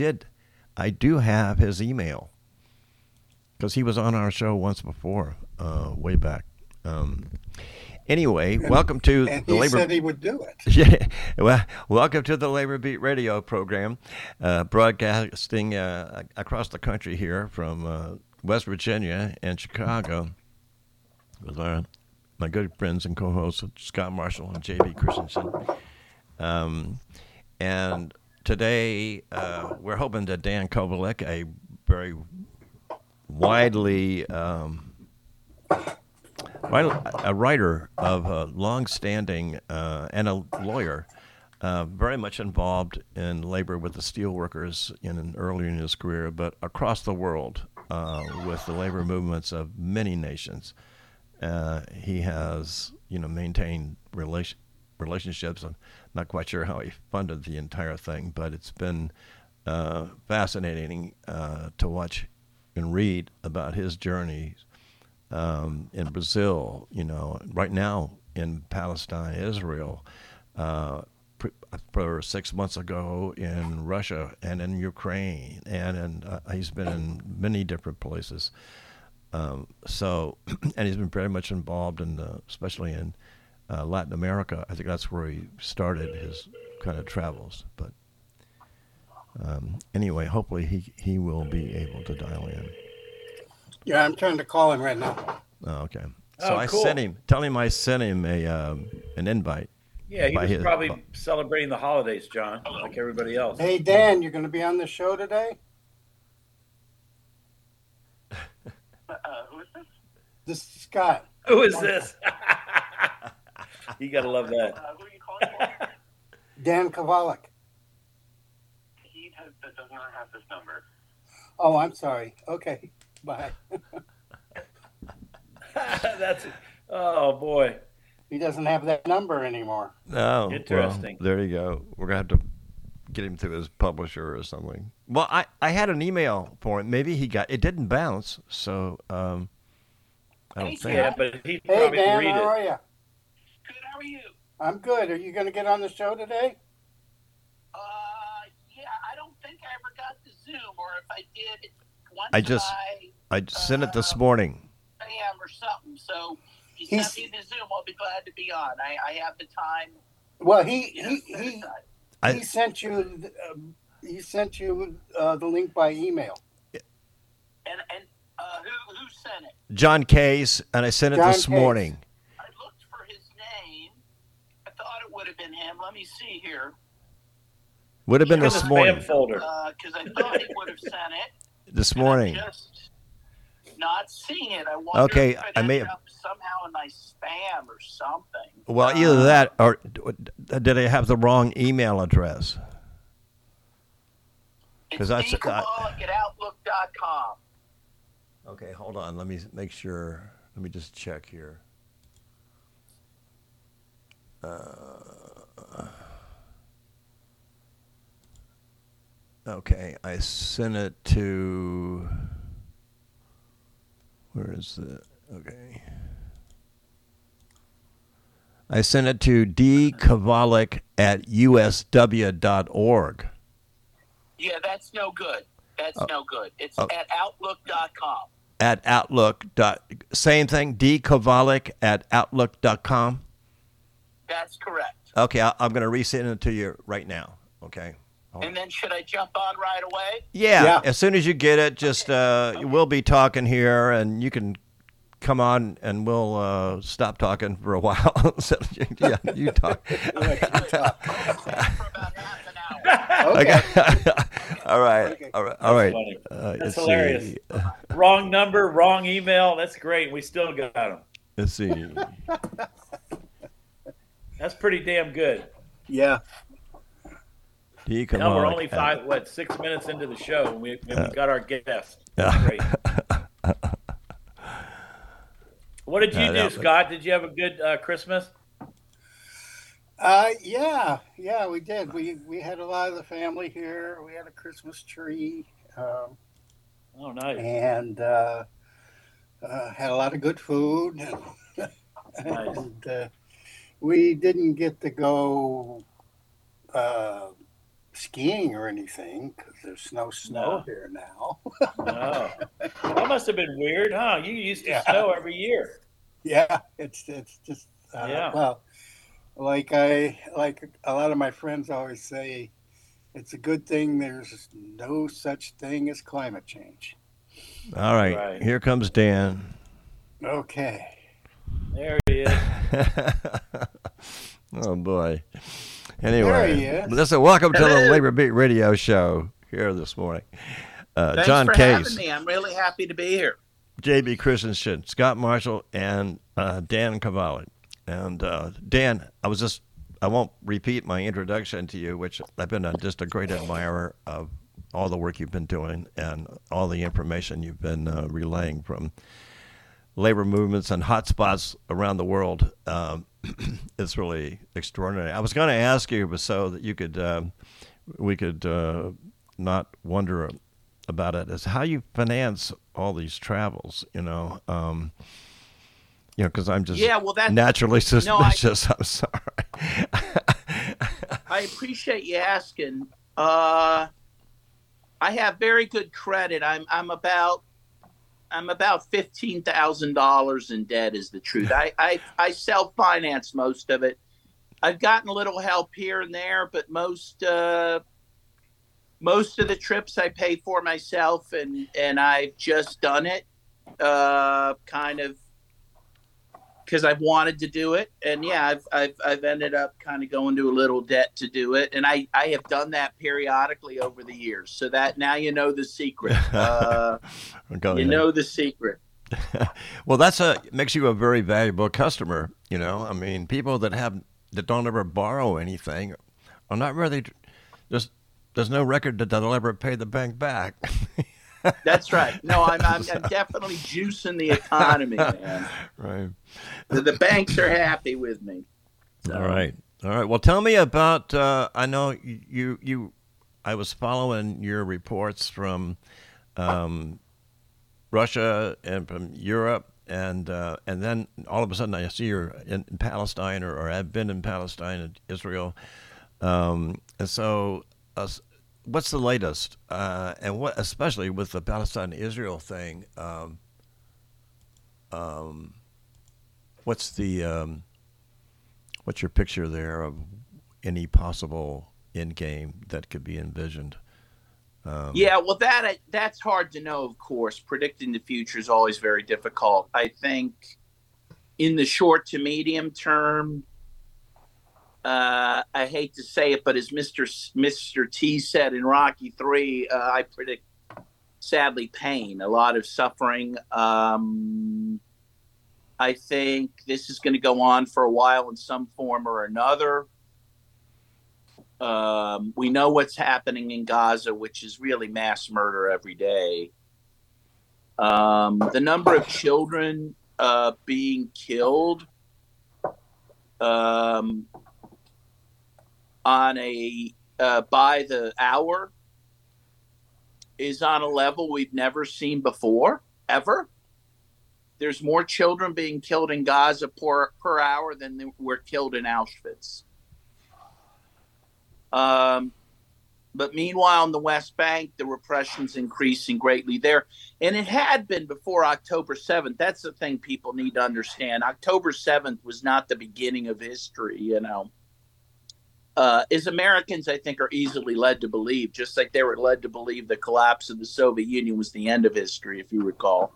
did. I do have his email because he was on our show once before, way back. Um, anyway, and welcome to and the he labor. said he would do it. Yeah, well, welcome to the Labor Beat Radio program, broadcasting across the country here from West Virginia and Chicago with my good friends and co-hosts Scott Marshall and J.B. Christensen. Um, and today we're hoping that Dan Kovalek, a very widely a writer of long-standing and a lawyer, very much involved in labor with the steelworkers earlier in his career, but across the world with the labor movements of many nations. He has, maintained relationships. I'm not quite sure how he funded the entire thing, but it's been fascinating to watch and read about his journey in Brazil, right now in Palestine, Israel, uh, for 6 months ago in Russia and in Ukraine, and he's been in many different places. So, and he's been very much involved in, especially in Latin America. I think that's where he started his kind of travels. But anyway, hopefully he will be able to dial in. Yeah, I'm trying to call him right now. Oh, okay. So Oh, I sent cool. him. Tell him I sent him a an invite Yeah, he by was his. probably celebrating the holidays, John, like everybody else. Hey, Dan, you're going to be on the show today? Who is this? This is Scott. Who is this? You gotta love that. Who are you calling for? Dan Kovalek. Does not have this number. Oh, I'm sorry. Okay, bye. That's oh boy, He doesn't have that number anymore. Oh, well, interesting. there you go. We're gonna have to get him through his publisher or something. Well, I had an email for him. Maybe he got it. Didn't bounce, so I don't Hey, think. Yeah, Scott. but he Hey, probably Dan, read how it. are you? Good. How are you? I'm good. Are you going to get on the show today? Uh, yeah. I don't think I ever got the Zoom, or if I did, once I just I sent it this morning. a.m. or something. So if you He's send me the Zoom, I'll be glad to be on. I have the time. well. Set aside. I He sent you. He sent you the link by email. And who sent it? John Case, and I sent it John this Case. morning. I looked for his name. I thought it would have been him. Let me see here. Would have been Look in this the morning. spam folder. Because I thought he would have sent it. This And I'm morning. just not seeing it. I wonder Okay, if it I may ended have. up somehow in my spam or something. Well, either that or did I have the wrong email address? It's 'Cause that's- dkabalik at outlook.com. Okay, hold on. Let me make sure. Let me just check here. Okay, I sent it to. Where is the? Okay. I sent it to dkavalik at usw.org. Yeah, that's no good. That's no good. It's oh. at outlook.com. At outlook. Same thing, dkavalik at outlook.com. That's correct. Okay, I'm going to resend it to you right now. Okay. Hold on. And then should I jump on right away? Yeah, Yeah. as soon as you get it, just we'll be talking here, and you can come on, and we'll stop talking for a while. So, yeah, you talk. Let you talk. I'll stay for about half an hour. Okay. Okay. All right. Okay. All right. All right. Funny. Let's That's see. hilarious. Wrong number, wrong email. That's great. We still got him. Let's see. That's pretty damn good. Yeah. Now we're only 6 minutes into the show, and we got our guest. That's great. What did you do, Scott? Did you have a good Christmas? Yeah, we did. We had a lot of the family here. We had a Christmas tree, Oh, nice. and had a lot of good food. Nice. And we didn't get to go skiing or anything because there's no snow No. here now. No. That must have been weird, huh? You used to Yeah. snow every year. Yeah, it's just Yeah. well, like a lot of my friends always say, it's a good thing there's no such thing as climate change. All right, Right. here comes Dan. Okay. There he is. Oh boy. There he Anyway, is. listen. Welcome to the Hello. Labor Beat Radio Show here this morning. Thanks John for Case, having me. I'm really happy to be here. J.B. Christensen, Scott Marshall, and Dan Cavalli. And Dan, I won't repeat my introduction to you, which I've been just a great admirer of all the work you've been doing and all the information you've been relaying from labor movements and hotspots around the world. It's really extraordinary. I was going to ask you so that you could, we could not wonder about it, is how you finance all these travels. Because I'm just naturally suspicious. I'm sorry. I appreciate you asking. I have very good credit. I'm about $15,000 in debt. Is the truth. I self finance most of it. I've gotten a little help here and there, but most of the trips I pay for myself, and I've just done it kind of because I've wanted to do it. And yeah, I've ended up kind of going to a little debt to do it. And I have done that periodically over the years. So that now you know the secret. Know the secret. Well, makes you a very valuable customer. I mean, people that don't ever borrow anything are not really there's no record that they'll ever pay the bank back. That's right. No, I'm definitely juicing the economy, man. Right. The banks are happy with me. So. All right. Well, tell me about. I know you. I was following your reports from Russia and from Europe, and then all of a sudden I see you're in Palestine or have been in Palestine and Israel, and so. What's the latest, and what, especially with the Palestine-Israel thing? What's your picture there of any possible end game that could be envisioned? Well, that's hard to know. Of course, predicting the future is always very difficult. I think in the short to medium term. I hate to say it, but as Mr. T said in Rocky III, I predict, sadly, pain, a lot of suffering. I think this is going to go on for a while in some form or another. We know what's happening in Gaza, which is really mass murder every day. The number of children being killed on by the hour is on a level we've never seen before, ever. There's more children being killed in Gaza per hour than were killed in Auschwitz. But meanwhile, in the West Bank, the repression's increasing greatly there. And it had been before October 7th. That's the thing people need to understand. October 7th was not the beginning of history, As Americans, I think, are easily led to believe, just like they were led to believe the collapse of the Soviet Union was the end of history, if you recall.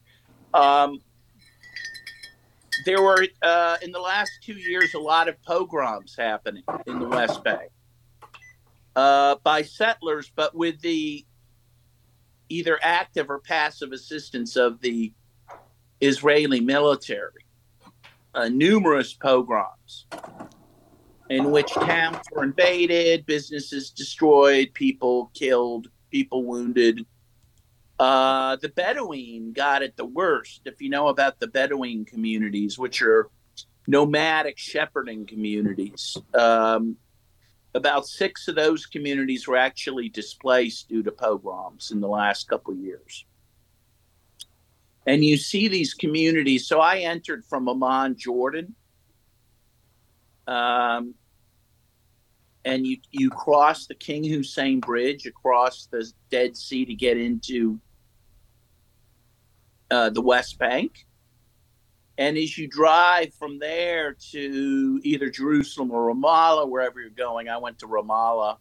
There were, in the last 2 years, a lot of pogroms happening in the West Bank by settlers, but with the either active or passive assistance of the Israeli military. Numerous pogroms in which towns were invaded, businesses destroyed, people killed, people wounded. The Bedouin got it the worst. If you know about the Bedouin communities, which are nomadic shepherding communities, about 6 of those communities were actually displaced due to pogroms in the last couple of years. And you see these communities. So I entered from Amman, Jordan. And and you cross the King Hussein Bridge across the Dead Sea to get into the West Bank. And as you drive from there to either Jerusalem or Ramallah, wherever you're going, I went to Ramallah,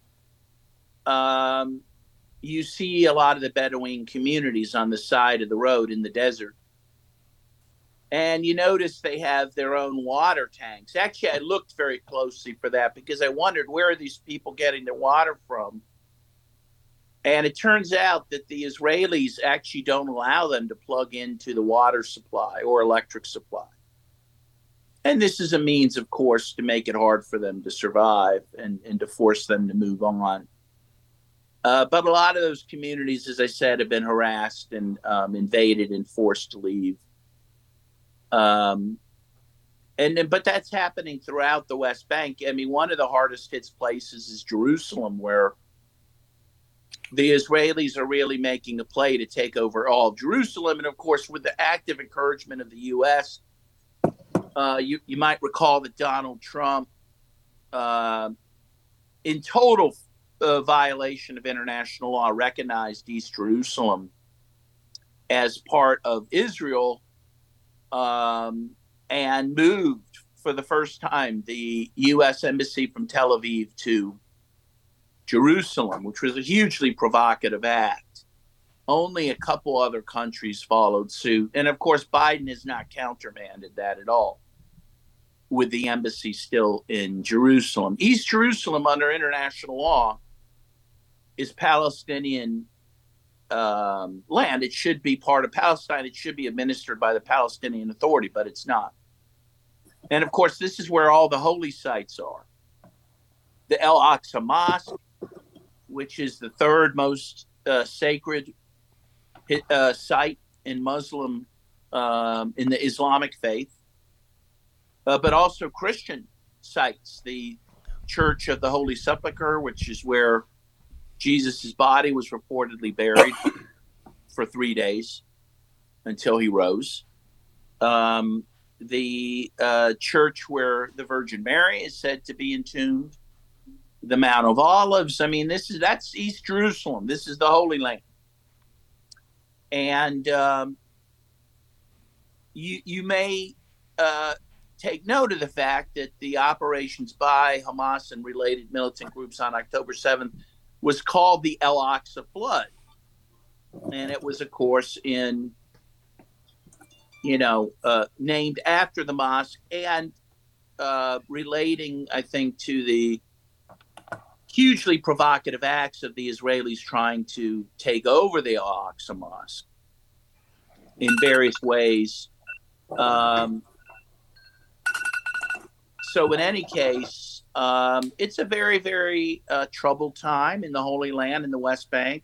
you see a lot of the Bedouin communities on the side of the road in the desert. And you notice they have their own water tanks. Actually, I looked very closely for that because I wondered, where are these people getting their water from? And it turns out that the Israelis actually don't allow them to plug into the water supply or electric supply. And this is a means, of course, to make it hard for them to survive and to force them to move on. But a lot of those communities, as I said, have been harassed and invaded and forced to leave. But that's happening throughout the West Bank. I mean, one of the hardest hit places is Jerusalem, where the Israelis are really making a play to take over all of Jerusalem. And of course, with the active encouragement of the U.S., you might recall that Donald Trump, in total violation of international law, recognized East Jerusalem as part of Israel, and moved for the first time the U.S. Embassy from Tel Aviv to Jerusalem, which was a hugely provocative act. Only a couple other countries followed suit. And of course, Biden has not countermanded that at all, with the embassy still in Jerusalem. East Jerusalem, under international law, is Palestinian land. It should be part of Palestine. It should be administered by the Palestinian Authority, but it's not. And of course, this is where all the holy sites are. The El Aqsa Mosque, which is the third most sacred site in Muslim, in the Islamic faith, but also Christian sites. The Church of the Holy Sepulchre, which is where Jesus' body was reportedly buried for 3 days until he rose. The church where the Virgin Mary is said to be entombed. The Mount of Olives. I mean, that's East Jerusalem. This is the Holy Land. And you may take note of the fact that the operations by Hamas and related militant groups on October 7th was called the El Aqsa Flood. And it was, of course, named after the mosque and relating, I think, to the hugely provocative acts of the Israelis trying to take over the Al Aqsa Mosque in various ways. So in any case, it's a very, very troubled time in the Holy Land, in the West Bank.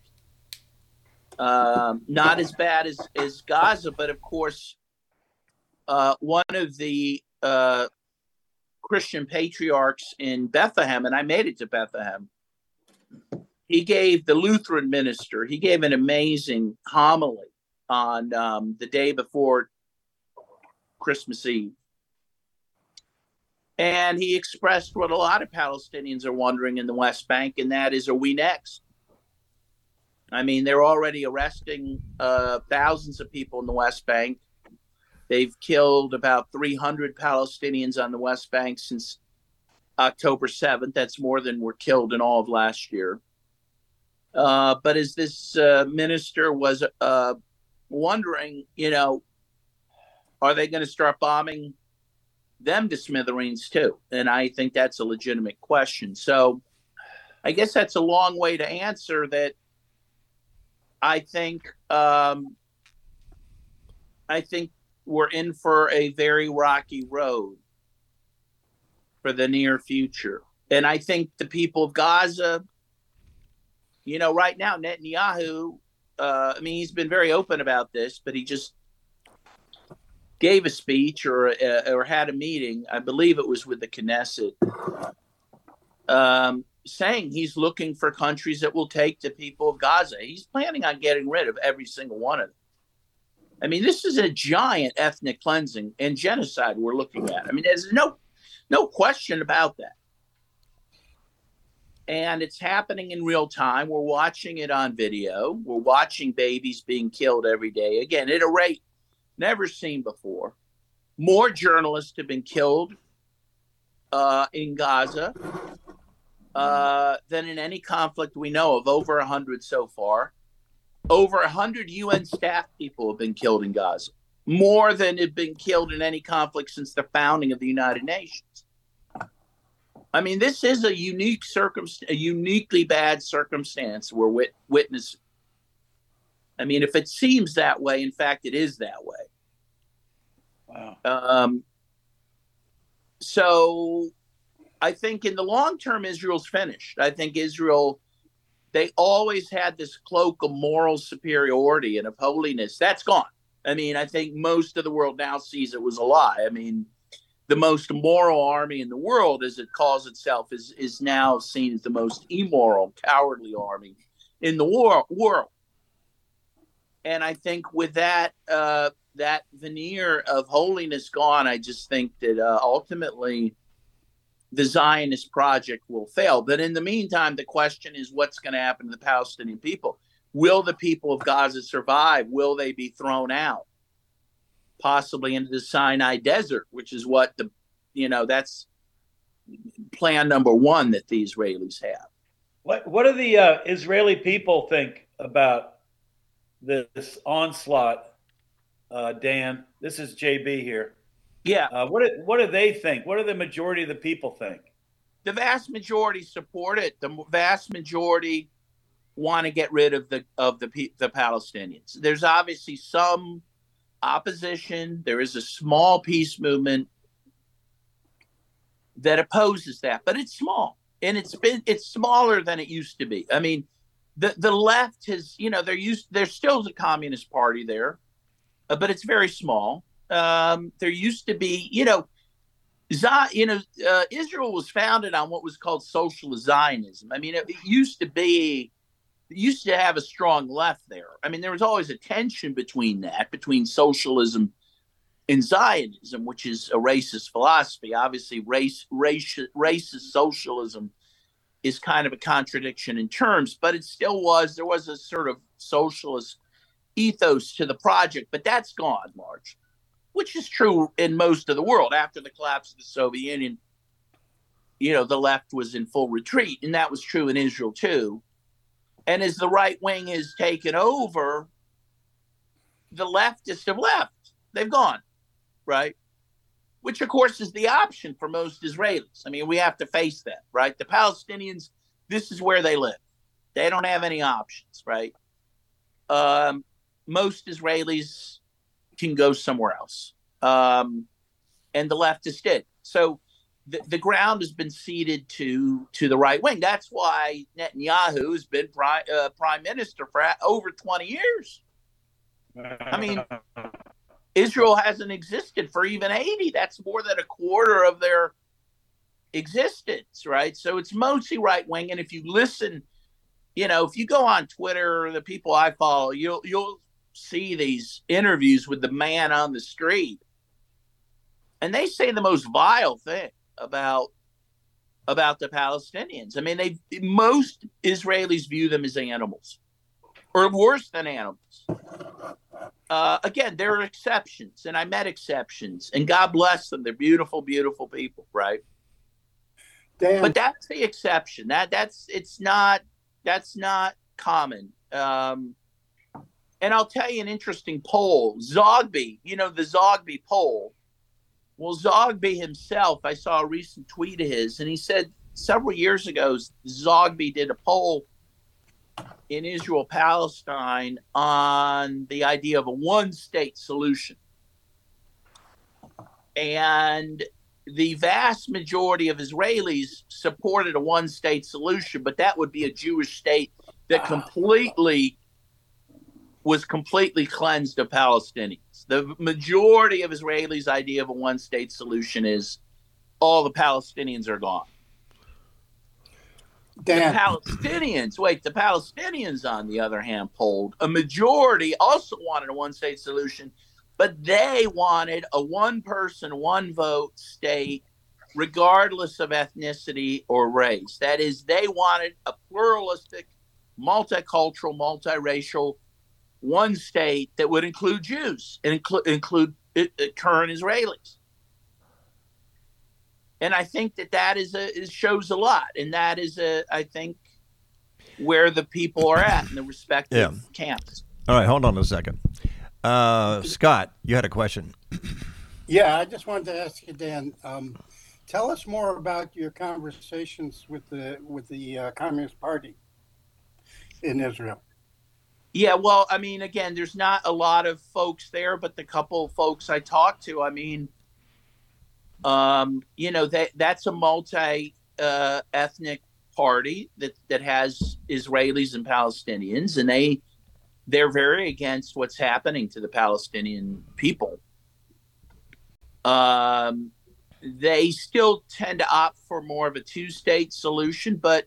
Not as bad as Gaza, but of course, one of the Christian patriarchs in Bethlehem, and I made it to Bethlehem, he gave the Lutheran minister, he gave an amazing homily on the day before Christmas Eve. And he expressed what a lot of Palestinians are wondering in the West Bank, and that is, are we next? I mean, they're already arresting thousands of people in the West Bank. They've killed about 300 Palestinians on the West Bank since October 7th. That's more than were killed in all of last year. But as this minister was wondering, are they going to start bombing them to smithereens too? And I think that's a legitimate question. So I guess that's a long way to answer that. I think we're in for a very rocky road for the near future. And I think the people of Gaza, right now, Netanyahu, he's been very open about this, but he just gave a speech or had a meeting, I believe it was with the Knesset, saying he's looking for countries that will take the people of Gaza. He's planning on getting rid of every single one of them. I mean, this is a giant ethnic cleansing and genocide we're looking at. I mean, there's no question about that. And it's happening in real time. We're watching it on video. We're watching babies being killed every day. Again, at a rate never seen before. More journalists have been killed in Gaza than in any conflict we know of, over 100 so far. Over 100 UN staff people have been killed in Gaza, more than have been killed in any conflict since the founding of the United Nations. I mean, this is a uniquely bad circumstance we're witnessing. I mean, if it seems that way, in fact, it is that way. Wow. So I think in the long term, Israel's finished. I think Israel, they always had this cloak of moral superiority and of holiness. That's gone. I mean, I think most of the world now sees it was a lie. I mean, the most moral army in the world, as it calls itself, is now seen as the most immoral, cowardly army in the world. And I think with that that veneer of holiness gone, I just think that ultimately the Zionist project will fail. But in the meantime, the question is what's going to happen to the Palestinian people? Will the people of Gaza survive? Will they be thrown out? Possibly into the Sinai Desert, which is what that's plan number one that the Israelis have. What do the Israeli people think about this onslaught, Dan? This is JB here. Yeah. What do they think? What do the majority of the people think? The vast majority support it. The vast majority want to get rid of the Palestinians. There's obviously some opposition. There is a small peace movement that opposes that, but it's small, and it's smaller than it used to be. I mean, the left has, there's still a communist party there, but it's very small. There used to be, Israel was founded on what was called socialist Zionism. I mean, it used to have a strong left there. I mean, there was always a tension between socialism and Zionism, which is a racist philosophy. Obviously, racist socialism is kind of a contradiction in terms, but there was a sort of socialist ethos to the project, but that's gone largely, which is true in most of the world. After the collapse of the Soviet Union, the left was in full retreat, and that was true in Israel too. And as the right wing has taken over, the leftists have left. They've gone, right? Which, of course, is the option for most Israelis. I mean, we have to face that, right? The Palestinians, this is where they live. They don't have any options, right? Most Israelis can go somewhere else. And the leftists did. So the ground has been ceded to the right wing. That's why Netanyahu has been prime minister for over 20 years. I mean, Israel hasn't existed for even 80. That's more than a quarter of their existence, right? So it's mostly right wing. And if you listen, if you go on Twitter, the people I follow, you'll see these interviews with the man on the street, and they say the most vile thing about the Palestinians. I mean, most Israelis view them as animals, or worse than animals. Again, there are exceptions, and I met exceptions, and God bless them. They're beautiful, beautiful people, right? Dan. But that's the exception. That's not common. And I'll tell you an interesting poll. Zogby, the Zogby poll. Well, Zogby himself, I saw a recent tweet of his, and he said several years ago, Zogby did a poll in Israel-Palestine on the idea of a one-state solution. And the vast majority of Israelis supported a one-state solution, but that would be a Jewish state that was completely cleansed of Palestinians. The majority of Israelis' idea of a one-state solution is all the Palestinians are gone. Dan. The Palestinians, on the other hand, polled. A majority also wanted a one-state solution, but they wanted a one-person, one-vote state regardless of ethnicity or race. That is, they wanted a pluralistic, multicultural, multiracial, one state that would include Jews and include current Israelis. And I think that shows a lot, and that is I think where the people are at in the respective camps. All right, hold on a second. Scott, you had a question. Yeah, I just wanted to ask you, Dan. Tell us more about your conversations with the Communist Party in Israel. Yeah, well, I mean, again, there's not a lot of folks there, but the couple of folks I talked to, I mean, that's a multi-ethnic party that has Israelis and Palestinians, and they're very against what's happening to the Palestinian people. They still tend to opt for more of a two-state solution, but,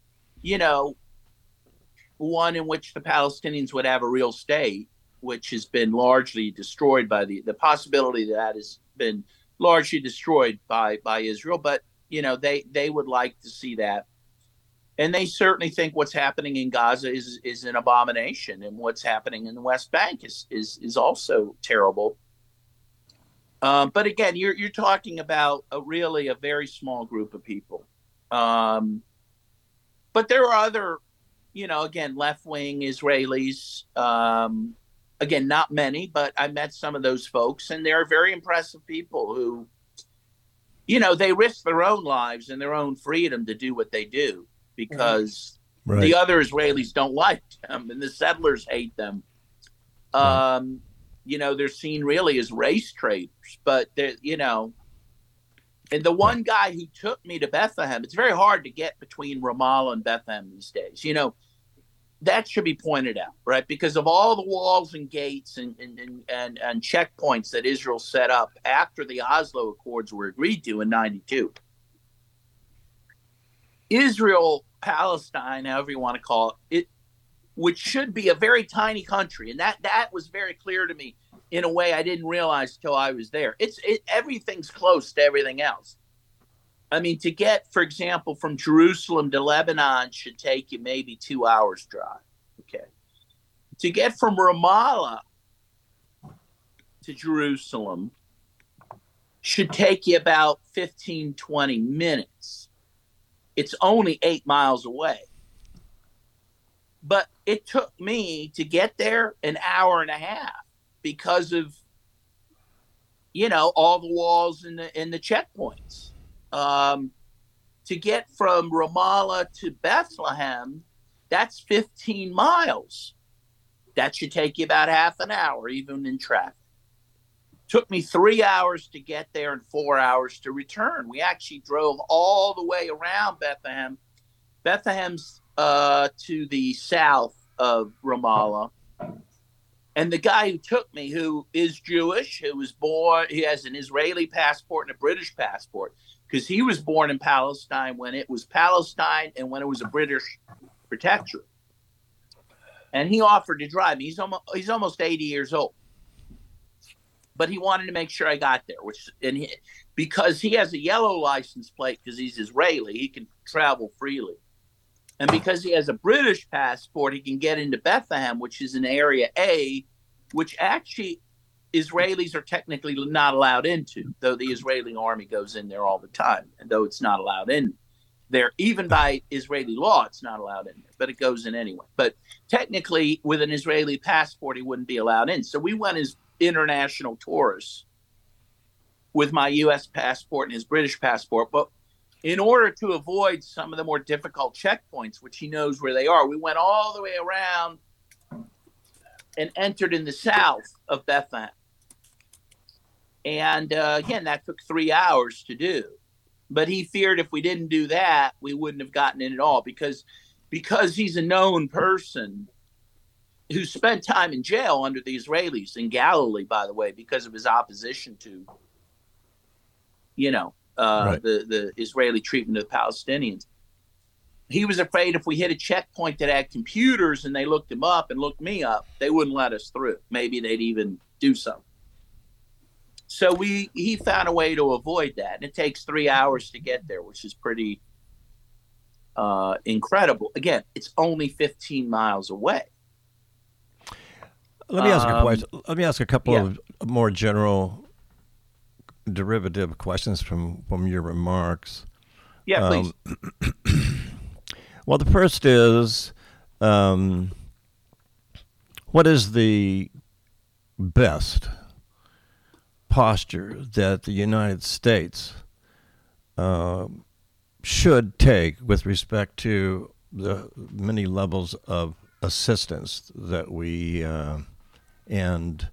one in which the Palestinians would have a real state, which has been largely destroyed by the possibility that has been largely destroyed by Israel. But, they would like to see that. And they certainly think what's happening in Gaza is an abomination, and what's happening in the West Bank is also terrible. But again, you're talking about a very small group of people. But there are other, again, left-wing Israelis. Again, not many, but I met some of those folks, and they're very impressive people who, they risk their own lives and their own freedom to do what they do because the other Israelis don't like them and the settlers hate them. They're seen really as race traitors, but and the one guy who took me to Bethlehem, it's very hard to get between Ramallah and Bethlehem these days. That should be pointed out, right? Because of all the walls and gates and checkpoints that Israel set up after the Oslo Accords were agreed to in 92. Israel, Palestine, however you want to call it, which should be a very tiny country, and that was very clear to me in a way I didn't realize till I was there. Everything's close to everything else. I mean, to get, for example, from Jerusalem to Lebanon should take you maybe 2 hours drive. Okay, to get from Ramallah to Jerusalem should take you about 15, 20 minutes. It's only 8 miles away. But it took me to get there an hour and a half because of, all the walls and the checkpoints. To get from Ramallah to Bethlehem, that's 15 miles. That should take you about half an hour, even in traffic. Took me 3 hours to get there and 4 hours to return. We actually drove all the way around Bethlehem. Bethlehem's to the south of Ramallah. And the guy who took me, who is Jewish, who was born, he has an Israeli passport and a British passport, because he was born in Palestine when it was Palestine and when it was a British protectorate. And he offered to drive me. He's almost 80 years old. But he wanted to make sure I got there, because he has a yellow license plate because he's Israeli, he can travel freely. And because he has a British passport, he can get into Bethlehem, which is an Area A, which actually Israelis are technically not allowed into, though the Israeli army goes in there all the time, and though it's not allowed in there, even by Israeli law, it's not allowed in there, but it goes in anyway. But technically, with an Israeli passport, he wouldn't be allowed in. So we went as international tourists with my U.S. passport and his British passport. But in order to avoid some of the more difficult checkpoints, which he knows where they are, we went all the way around and entered in the south of Bethlehem. And again, that took 3 hours to do. But he feared if we didn't do that, we wouldn't have gotten in at all, because he's a known person who spent time in jail under the Israelis in Galilee, by the way, because of his opposition to, the Israeli treatment of the Palestinians. He was afraid if we hit a checkpoint that had computers and they looked him up and looked me up, they wouldn't let us through. Maybe they'd even do something. So he found a way to avoid that, and it takes 3 hours to get there, which is pretty incredible. Again, it's only 15 miles away. Let me ask a question. Let me ask a couple of more general derivative questions from your remarks. Yeah, please. Well, the first is, what is the best posture that the United States should take with respect to the many levels of assistance that we and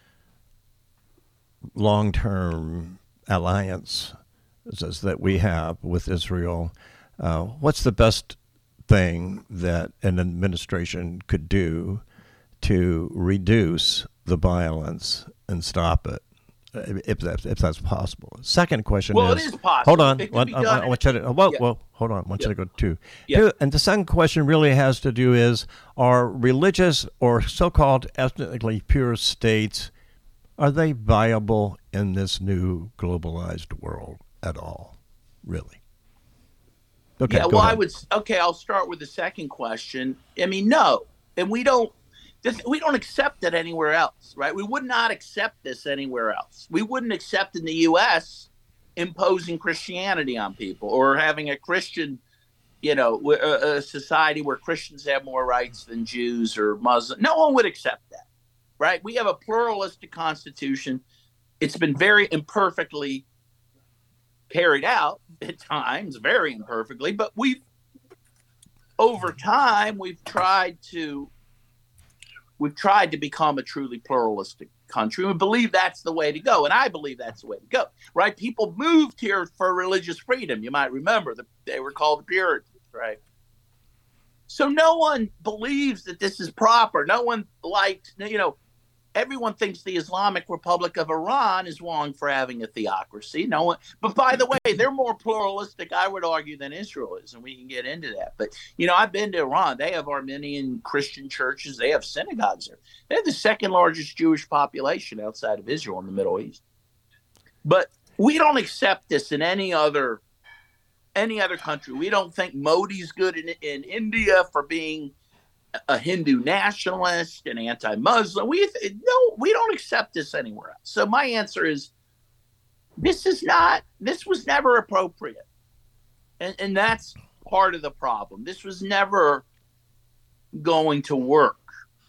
long-term alliances that we have with Israel? What's the best thing that an administration could do to reduce the violence and stop it, if that's possible? Second question Well, is, it is possible. hold on, It could be done. I want you to, hold on, I want you to go two. And the second question really has to do is, are religious or so-called ethnically pure states, are they viable in this new globalized world at all, really? Okay, yeah, go well, ahead. I'll start with the second question. I mean, no, and we don't accept it anywhere else, right? We would not accept this anywhere else. We wouldn't accept in the U.S. imposing Christianity on people or having a Christian, a society where Christians have more rights than Jews or Muslims. No one would accept that, right? We have a pluralistic constitution. It's been very imperfectly carried out at times, very imperfectly, but over time we've tried to become a truly pluralistic country. We believe that's the way to go, and I believe that's the way to go, right? People moved here for religious freedom. You might remember that they were called the Puritans, right? So no one believes that this is proper. No one everyone thinks the Islamic Republic of Iran is wrong for having a theocracy. No one, but by the way, they're more pluralistic, I would argue, than Israel is, and we can get into that. But I've been to Iran. They have Armenian Christian churches. They have synagogues there. They have the second largest Jewish population outside of Israel in the Middle East. But we don't accept this in any other country. We don't think Modi's good in India for being a Hindu nationalist and anti-Muslim. We don't accept this anywhere else. So my answer is, this was never appropriate. And that's part of the problem. This was never going to work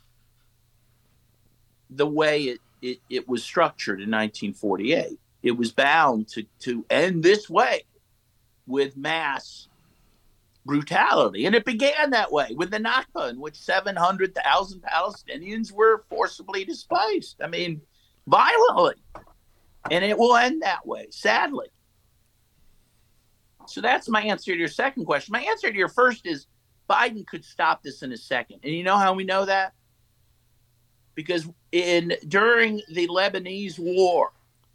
the way it was structured in 1948. It was bound to end this way with mass brutality. And it began that way with the Nakba, in which 700,000 Palestinians were forcibly displaced. I mean, violently. And it will end that way, sadly. So that's my answer to your second question. My answer to your first is, Biden could stop this in a second. And you know how we know that? Because during the Lebanese war,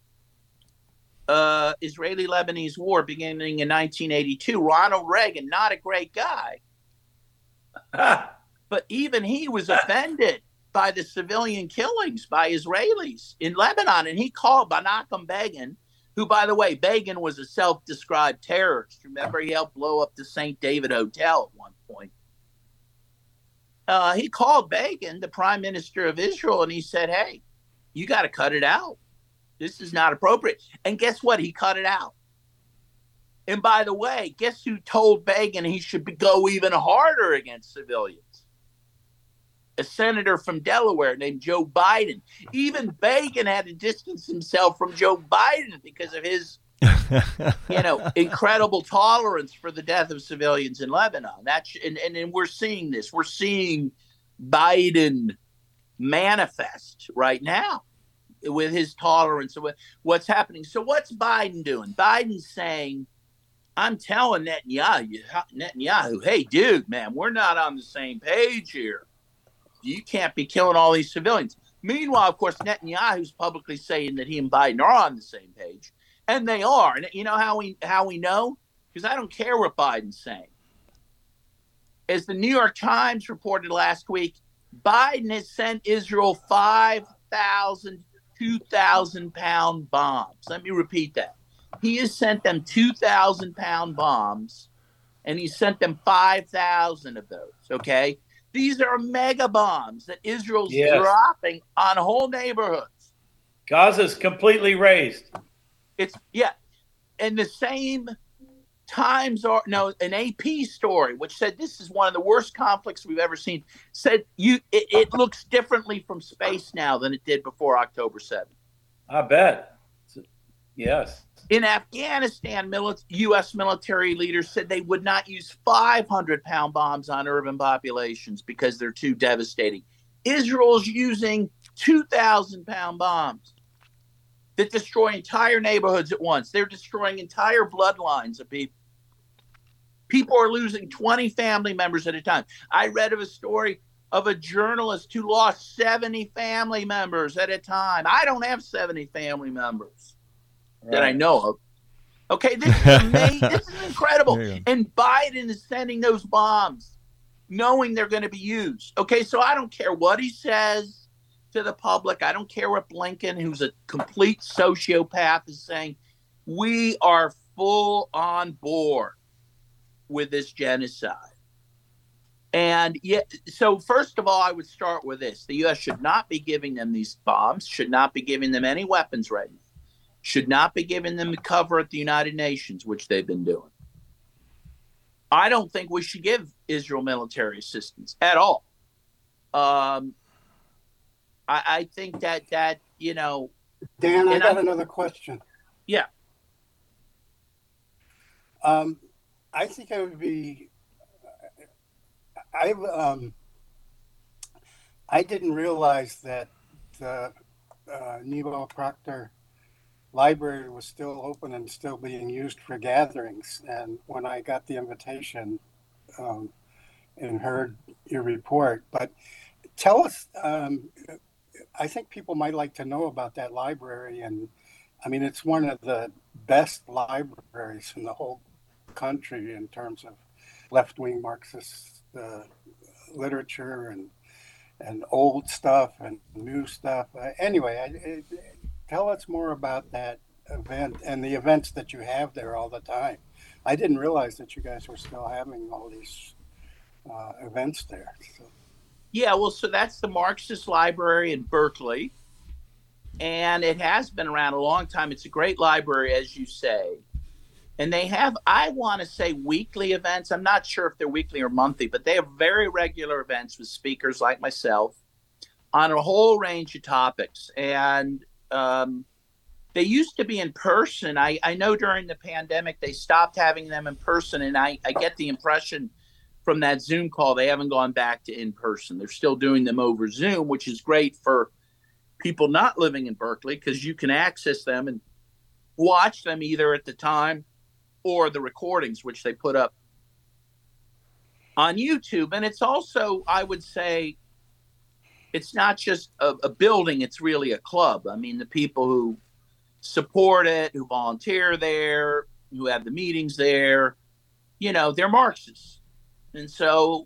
Israeli-Lebanese war beginning in 1982, Ronald Reagan, not a great guy, but even he was offended by the civilian killings by Israelis in Lebanon. And he called Menachem Begin, who, by the way, Begin was a self-described terrorist. Remember, he helped blow up the St. David Hotel at one point. He called Begin, the prime minister of Israel, and he said, hey, you got to cut it out. This is not appropriate. And guess what? He cut it out. And by the way, guess who told Begin he should go even harder against civilians? A senator from Delaware named Joe Biden. Even Begin had to distance himself from Joe Biden because of his, incredible tolerance for the death of civilians in Lebanon. And we're seeing this. We're seeing Biden manifest right now with his tolerance of what's happening. So what's Biden doing? Biden's saying, I'm telling Netanyahu, hey, dude, man, we're not on the same page here. You can't be killing all these civilians. Meanwhile, of course, Netanyahu's publicly saying that he and Biden are on the same page. And they are. And you know how we know? Because I don't care what Biden's saying. As the New York Times reported last week, Biden has sent Israel 5,000 2,000-pound bombs. Let me repeat that. He has sent them 2,000-pound bombs, and he sent them 5,000 of those, okay? These are mega bombs that Israel's dropping on whole neighborhoods. Gaza's completely razed. And the same Times are an AP story which said this is one of the worst conflicts we've ever seen. Said it looks differently from space now than it did before October 7th. I bet. Yes. In Afghanistan, U.S. military leaders said they would not use 500-pound bombs on urban populations because they're too devastating. Israel's using 2,000-pound bombs that destroy entire neighborhoods at once. They're destroying entire bloodlines of people. People are losing 20 family members at a time. I read of a story of a journalist who lost 70 family members at a time. I don't have 70 family members that I know of. Okay, this is amazing. This is incredible. And Biden is sending those bombs, knowing they're going to be used. Okay, so I don't care what he says to the public. I don't care what Blinken, who's a complete sociopath, is saying. We are full on board with this genocide. And so first of all, I would start with this. The U.S. should not be giving them these bombs, should not be giving them any weapons right now, should not be giving them cover at the United Nations, which they've been doing. I don't think we should give Israel military assistance at all. I think that Dan, I got another question. Yeah. I think it would be. I didn't realize that the Nebo Proctor library was still open and still being used for gatherings. And when I got the invitation and heard your report, but tell us. I think people might like to know about that library, and I mean it's one of the best libraries in the whole country in terms of left-wing Marxist literature and old stuff and new stuff. Anyway, tell us more about that event and the events that you have there all the time. I didn't realize that you guys were still having all these events there. So. Yeah, well, so that's the Marxist Library in Berkeley, and it has been around a long time. It's a great library, as you say. And they have, I want to say, weekly events. I'm not sure if they're weekly or monthly, but they have very regular events with speakers like myself on a whole range of topics. And they used to be in person. I know during the pandemic, they stopped having them in person. And I get the impression from that Zoom call, they haven't gone back to in person. They're still doing them over Zoom, which is great for people not living in Berkeley because you can access them and watch them either at the time or the recordings, which they put up on YouTube. And it's also, I would say, it's not just a building, it's really a club. I mean, the people who support it, who volunteer there, who have the meetings there, they're Marxists. And so,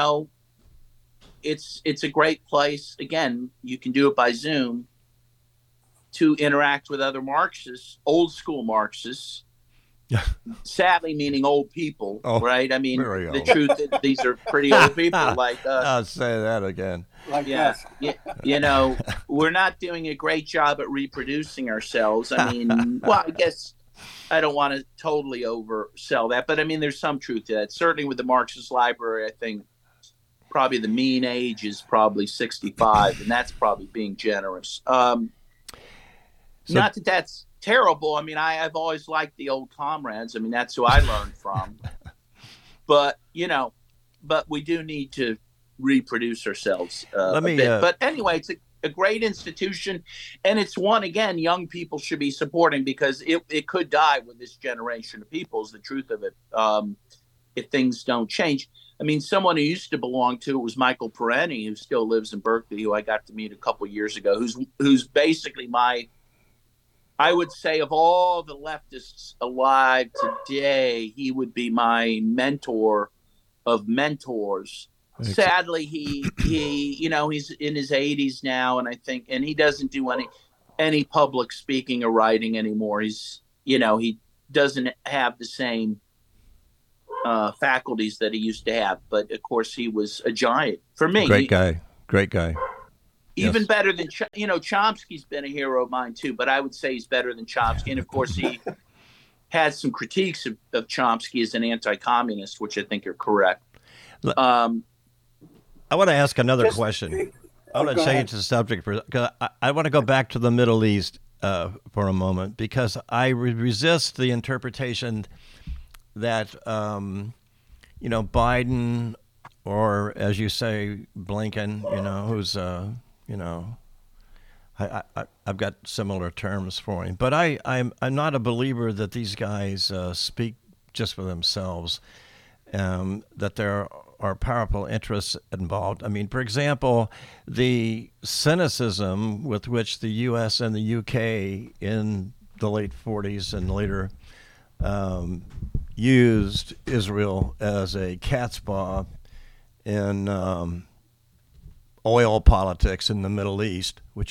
it's a great place. Again, you can do it by Zoom to interact with other Marxists, old school Marxists. Yeah. Sadly, meaning old people, right? I mean, the old. Truth is these are pretty old people like us. I'll say that again. Like us. We're not doing a great job at reproducing ourselves. I mean, well, I guess I don't want to totally oversell that, but I mean, there's some truth to that. Certainly with the Marxist Library, I think probably the mean age is probably 65, and that's probably being generous. Not that that's terrible. I mean, I've always liked the old comrades. I mean, that's who I learned from. But we do need to reproduce ourselves a bit. But anyway, it's a great institution, and it's one, again, young people should be supporting because it could die with this generation of people is the truth of it if things don't change. I mean, someone who used to belong to it was Michael Perreni, who still lives in Berkeley, who I got to meet a couple years ago, who's basically I would say of all the leftists alive today, he would be my mentor of mentors. Sadly, he he's in his 80s now, and he doesn't do any public speaking or writing anymore. He doesn't have the same faculties that he used to have. But of course, he was a giant for me. Great guy. Even Yes. better than Chomsky's been a hero of mine too. But I would say he's better than Chomsky. And of course, he had some critiques of Chomsky as an anti-communist, which I think are correct. I want to ask another Just- question. I want to go change the subject because I want to go back to the Middle East for a moment because I resist the interpretation that Biden or, as you say, Blinken, who's I've got similar terms for him, but I'm not a believer that these guys speak just for themselves. That there are powerful interests involved. I mean, for example, the cynicism with which the U.S. and the U.K. in the late 40s and later used Israel as a cat's paw in oil politics in the Middle East, which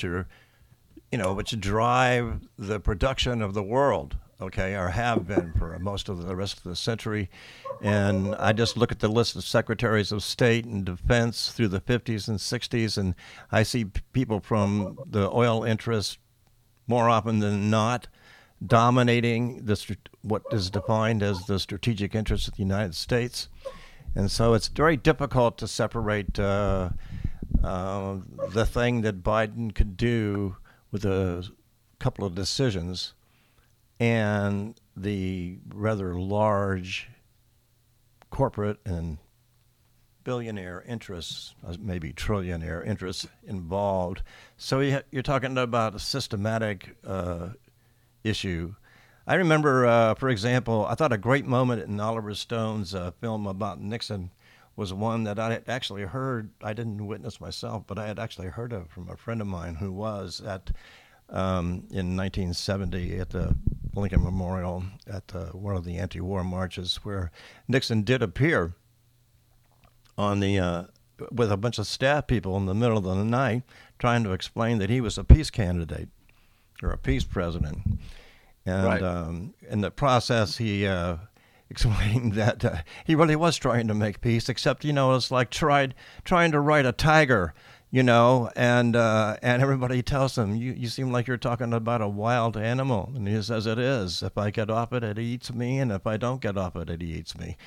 drive the production of the world. Okay, or have been for most of the rest of the century. And I just look at the list of secretaries of state and defense through the 50s and 60s, and I see people from the oil interests more often than not dominating what is defined as the strategic interests of the United States. And so it's very difficult to separate the thing that Biden could do with a couple of decisions and the rather large corporate and billionaire interests, maybe trillionaire interests involved. So you're talking about a systematic issue. I remember, for example, I thought a great moment in Oliver Stone's film about Nixon was one that I had actually heard. I didn't witness myself, but I had actually heard of from a friend of mine who was in 1970 at the Lincoln Memorial at one of the anti-war marches where Nixon did appear on with a bunch of staff people in the middle of the night trying to explain that he was a peace candidate or a peace president. And Right. In the process, he explained that he really was trying to make peace, except, it's like trying to ride a tiger, and everybody tells him, you seem like you're talking about a wild animal. And he says, it is. If I get off it eats me. And if I don't get off it eats me.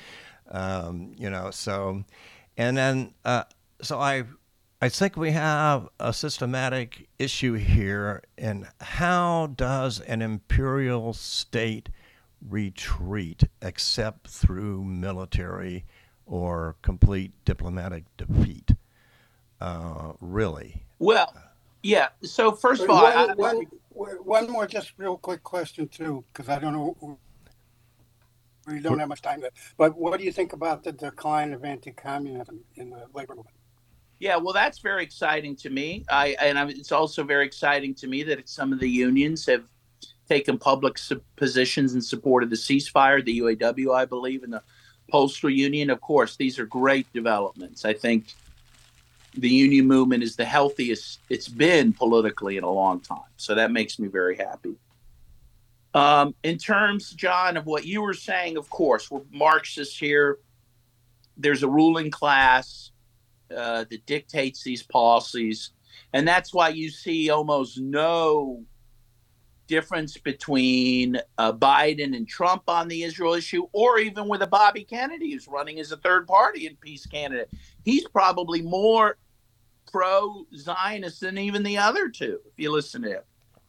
So, and then, so I think we have a systematic issue here in how does an imperial state retreat except through military or complete diplomatic defeat? Really? Well, yeah. So first of all, One more just real quick question too, because I don't know, we don't have much time. But what do you think about the decline of anti-communism in the labor movement? yeah, well, that's very exciting to me. It's also very exciting to me that some of the unions have taken public positions in support of the ceasefire, the UAW, I believe, and the Postal Union. Of course, these are great developments. I think the union movement is the healthiest it's been politically in a long time. So that makes me very happy. In terms, John, of what you were saying, of course, we're Marxists here. There's a ruling class that dictates these policies. And that's why you see almost no difference between Biden and Trump on the Israel issue, or even with a Bobby Kennedy who's running as a third party and peace candidate. He's probably more pro-Zionist than even the other two, if you listen to him.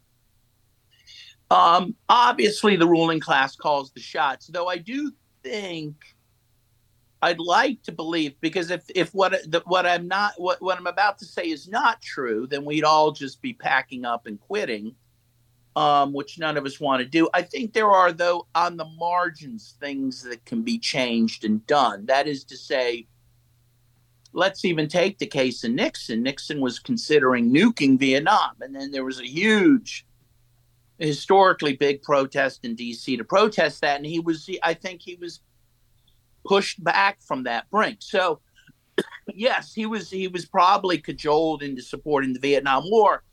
Obviously, the ruling class calls the shots, though I do think I'd like to believe, because if what I'm about to say is not true, then we'd all just be packing up and quitting, which none of us want to do. I think there are, though, on the margins, things that can be changed and done. That is to say, let's even take the case of Nixon. Nixon was considering nuking Vietnam, and then there was a huge, historically big protest in D.C. to protest that, and I think he was pushed back from that brink. So, yes, he was probably cajoled into supporting the Vietnam War.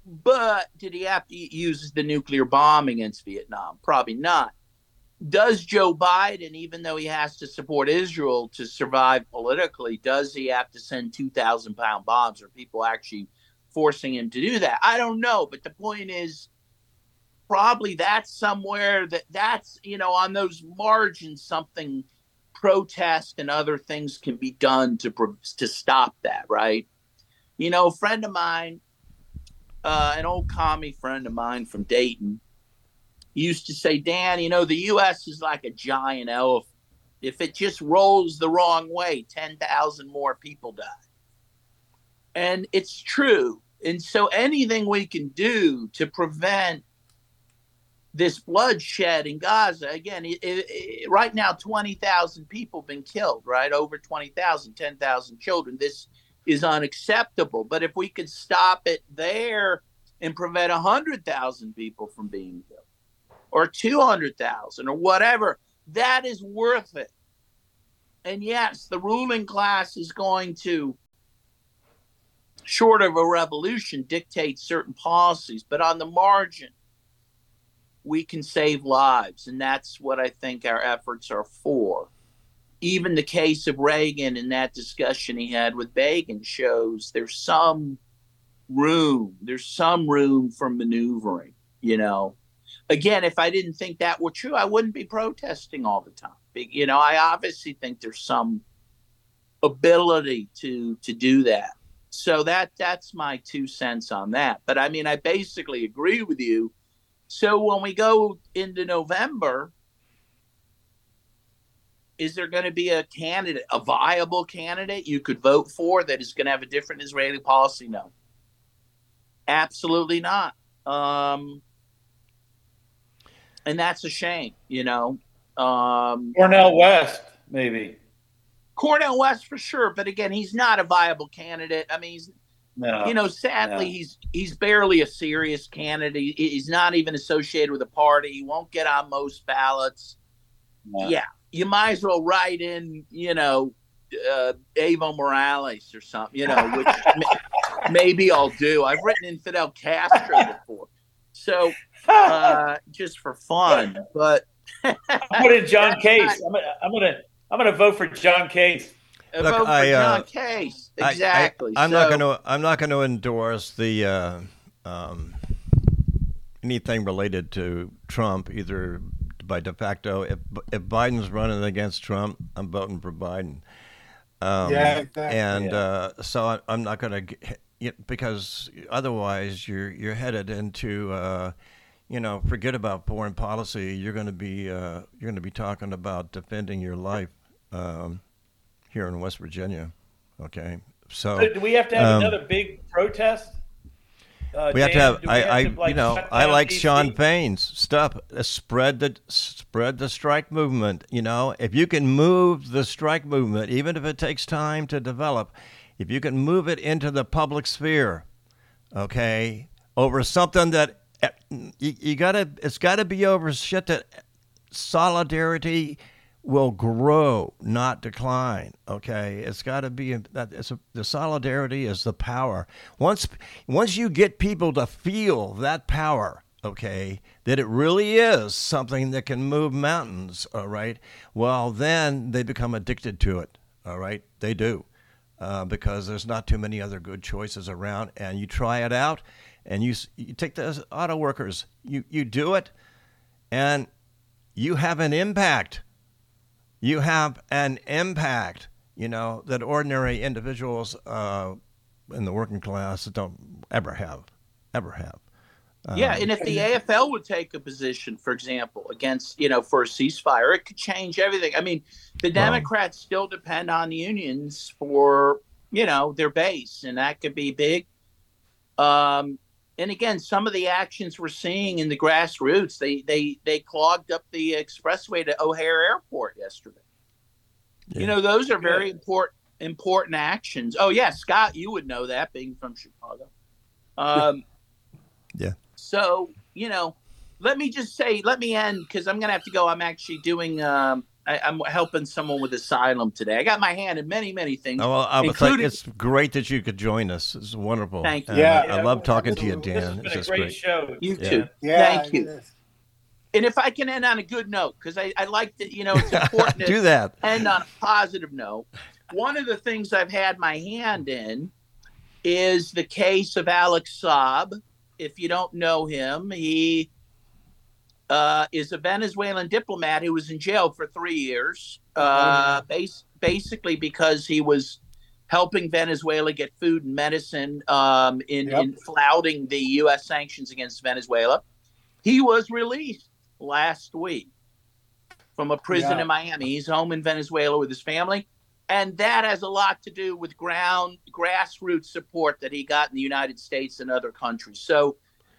But did he have to use the nuclear bomb against Vietnam? Probably not. Does Joe Biden, even though he has to support Israel to survive politically, does he have to send 2,000-pound bombs? Are people actually forcing him to do that? I don't know. But the point is, probably that's somewhere that's, on those margins, something protest and other things can be done to stop that, right? A friend of mine, an old commie friend of mine from Dayton, used to say, Dan, the U.S. is like a giant elephant. If it just rolls the wrong way, 10,000 more people die. And it's true. And so anything we can do to prevent this bloodshed in Gaza, again, right now, 20,000 people have been killed, right? Over 20,000, 10,000 children. This is unacceptable. But if we could stop it there and prevent 100,000 people from being killed, or 200,000 or whatever, that is worth it. And yes, the ruling class is going to, short of a revolution, dictate certain policies, but on the margin, we can save lives. And that's what I think our efforts are for. Even the case of Reagan and that discussion he had with Begin shows there's some room for maneuvering, Again, if I didn't think that were true, I wouldn't be protesting all the time. I obviously think there's some ability to do that. So that's my 2 cents on that. But I mean, I basically agree with you. So when we go into November, is there going to be a candidate, a viable candidate you could vote for that is going to have a different Israeli policy? No, absolutely not. And that's a shame, Cornel West, maybe. Cornel West for sure, but again, he's not a viable candidate. I mean, sadly, he's barely a serious candidate. He's not even associated with a party. He won't get on most ballots. No. Yeah, you might as well write in, Evo Morales or something, which maybe I'll do. I've written in Fidel Castro before. So just for fun, but I'm put in John Case. I'm gonna vote for John Case. Look, vote for John Case. Exactly. I'm not going to endorse the anything related to Trump either by de facto. If Biden's running against Trump, I'm voting for Biden. Exactly. And so I'm not going to. Because otherwise you're headed into forget about foreign policy. You're going to be talking about defending your life here in West Virginia. Okay, so do we have to have another big protest? We have to have. I like Sean Fain's stuff. Spread the strike movement. If you can move the strike movement, even if it takes time to develop. If you can move it into the public sphere, okay, over something that it's got to be over shit that solidarity will grow, not decline. Okay, it's got to be the solidarity is the power. Once you get people to feel that power, okay, that it really is something that can move mountains. All right, well then they become addicted to it. All right, they do. Because there's not too many other good choices around, and you try it out, and you take the auto workers, you do it, and you have an impact. You have an impact, that ordinary individuals in the working class don't ever have. Yeah, and if the AFL would take a position, for example, against, for a ceasefire, it could change everything. I mean, the Democrats still depend on unions for, their base, and that could be big. And again, some of the actions we're seeing in the grassroots, they clogged up the expressway to O'Hare Airport yesterday. Yeah. Those are very important actions. Oh, yeah, Scott, you would know that, being from Chicago. Yeah. So, let me end because I'm going to have to go. I'm actually doing I'm helping someone with asylum today. I got my hand in many, many things. Oh, well, I would think including- it's great that you could join us. It's wonderful. Thank you. And Yeah. I love talking to you, Absolutely. This Dan. has It's been a just great great. show. You Yeah. too. Yeah, Thank you. it is. And if I can end on a good note, because I like that, it's important Do to that. end on a positive note. One of the things I've had my hand in is the case of Alex Saab. If you don't know him, he is a Venezuelan diplomat who was in jail for 3 years, basically because he was helping Venezuela get food and medicine in flouting the U.S. sanctions against Venezuela. He was released last week from a prison in Miami. He's home in Venezuela with his family. And that has a lot to do with grassroots support that he got in the United States and other countries. So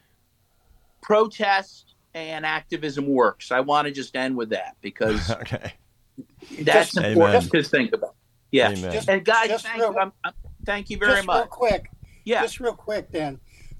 protest and activism works. I want to just end with that because Okay. that's Just- important Amen. to think about. Yeah. Amen. And guys, Just thank real- you. Thank you very Just much. real quick. Yeah. Just real quick, Dan.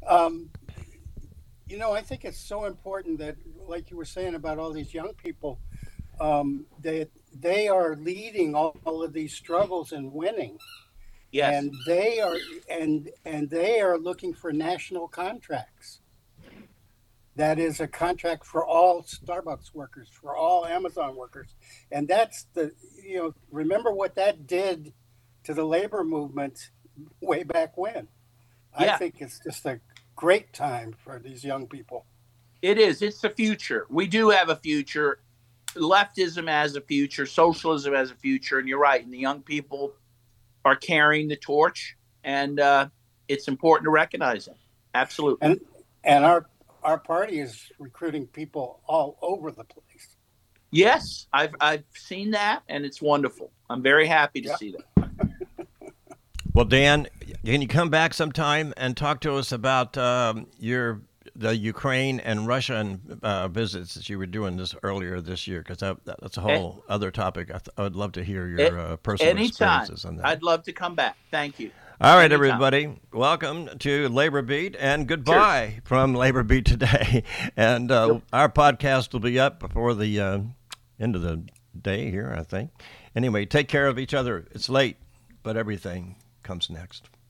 I think it's so important that, like you were saying about all these young people, that they are leading all of these struggles and winning. Yes. And they are and they are looking for national contracts. That is a contract for all Starbucks workers, for all Amazon workers. And that's remember what that did to the labor movement way back when. Yeah. I think it's just a great time for these young people. It is. It's the future. We do have a future. Leftism has a future. Socialism has a future. And you're right. And the young people are carrying the torch. And it's important to recognize it. Absolutely. And our party is recruiting people all over the place. Yes, I've seen that, and it's wonderful. I'm very happy to see that. Well, Dan, can you come back sometime and talk to us about the Ukraine and Russian visits that you were doing earlier this year? Because that's a whole other topic. I would love to hear your personal Anytime. experiences on that. I'd love to come back. Thank you. All right, Anytime. everybody. Welcome to Labor Beat and goodbye from Labor Beat today. And our podcast will be up before the end of the day here, I think. Anyway, take care of each other. It's late, but everything comes next.